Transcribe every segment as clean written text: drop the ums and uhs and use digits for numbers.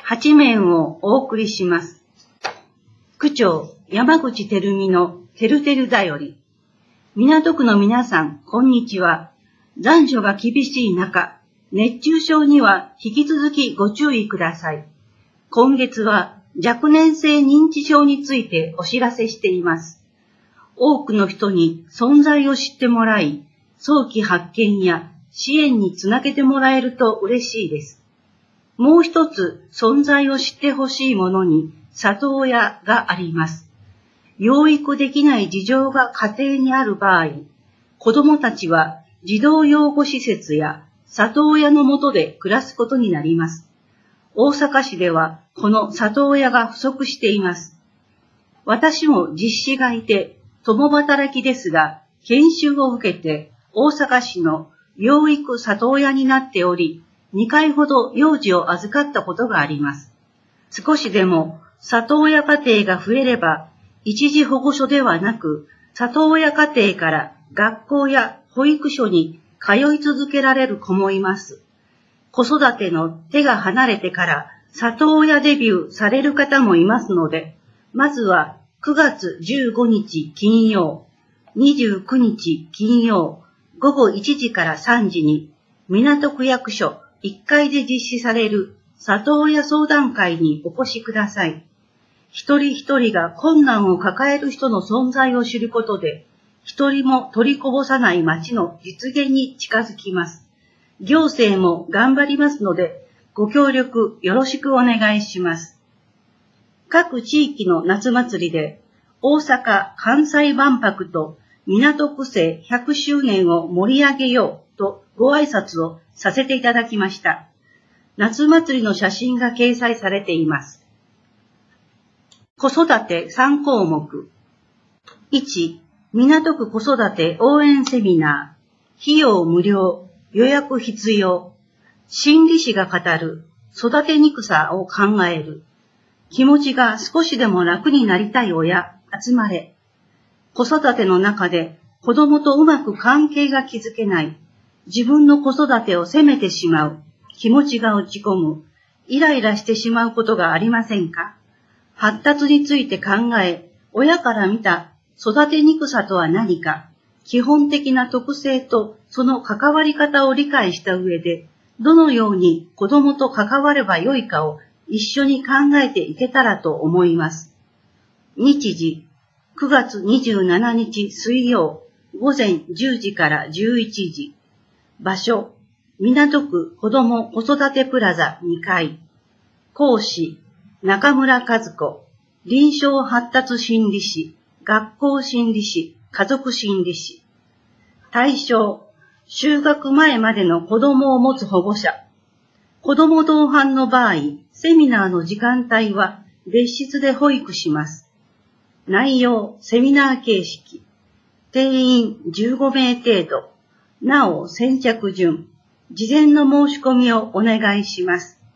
8面をお送りします。区長山口照美のてるてるだより。港区の皆さん、こんにちは。残暑が厳しい中、熱中症には引き続きご注意ください。今月は若年性認知症についてお知らせしています。多くの人に存在を知ってもらい、早期発見や支援につなげてもらえると嬉しいです。もう一つ存在を知ってほしいものに里親があります。養育できない事情が家庭にある場合、子どもたちは児童養護施設や里親の下で暮らすことになります。大阪市ではこの里親が不足しています。私も実子がいて共働きですが、研修を受けて大阪市の養育里親になっており、2回ほど幼児を預かったことがあります。少しでも里親家庭が増えれば、一時保護所ではなく、里親家庭から学校や保育所に通い続けられる子もいます。子育ての手が離れてから里親デビューされる方もいますので、まずは9月15日金曜、29日金曜、午後1時から3時に、港区役所1階で実施される里親相談会にお越しください。一人一人が困難を抱える人の存在を知ることで、一人も取りこぼさない街の実現に近づきます。行政も頑張りますので、ご協力よろしくお願いします。各地域の夏祭りで、大阪・関西万博と港区制100周年を盛り上げようとご挨拶をさせていただきました。夏祭りの写真が掲載されています。子育て3項目。1、港区子育て応援セミナー。費用無料、予約必要。心理師が語る育てにくさを考える。気持ちが少しでも楽になりたい親、集まれ。子育ての中で子供とうまく関係が築けない。自分の子育てを責めてしまう。気持ちが落ち込む。イライラしてしまうことがありませんか？発達について考え、親から見た育てにくさとは何か、基本的な特性とその関わり方を理解した上で、どのように子供と関わればよいかを一緒に考えていけたらと思います。日時、9月27日水曜、午前10時から11時。場所、港区子ども子育てプラザ2階。講師、中村和子、臨床発達心理士、学校心理士、家族心理士。対象、就学前までの子供を持つ保護者。子供同伴の場合、セミナーの時間帯は別室で保育します。内容、セミナー形式。定員15名程度。なお、先着順。事前の申し込みをお願いします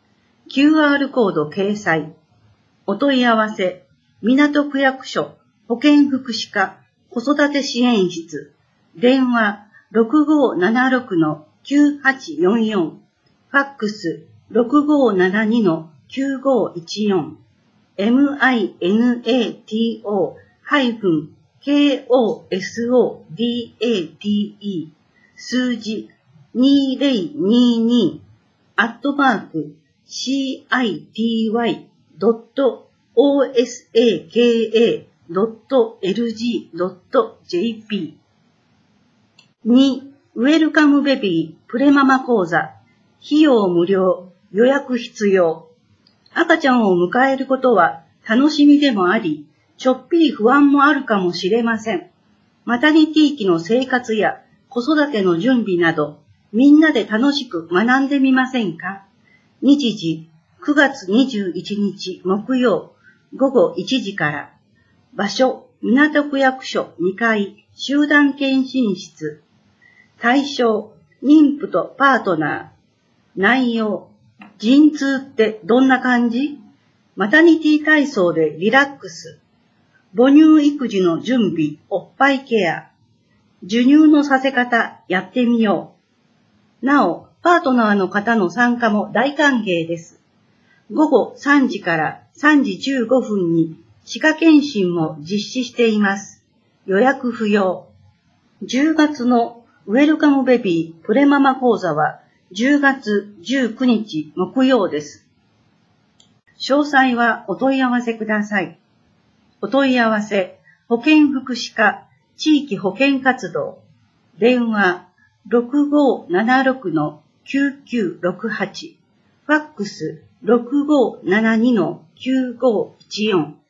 。QR コード掲載。お問い合わせ、港区役所保健福祉課子育て支援室。電話 6576-9844。ファックス 6572-9514。minato-kosodate 数字2022@city.osaka.lg.jp 2. ウェルカムベビープレママ講座。費用無料、予約必要。赤ちゃんを迎えることは楽しみでもあり、ちょっぴり不安もあるかもしれません。マタニティ期の生活や子育ての準備など、みんなで楽しく学んでみませんか？日時、9月21日木曜、午後1時から。場所、港区役所2階、集団検診室。対象、妊婦とパートナー。内容、陣痛ってどんな感じ？マタニティ体操でリラックス。母乳育児の準備、おっぱいケア。授乳のさせ方、やってみよう。なお、パートナーの方の参加も大歓迎です。 午後3時から3時15分に歯科検診も実施しています。予約不要。10月のウェルカムベビープレママ講座は10月19日木曜です。詳細はお問い合わせください。お問い合わせ、保健福祉課地域保健活動。電話 6576-9968。ファックス 6572-9514。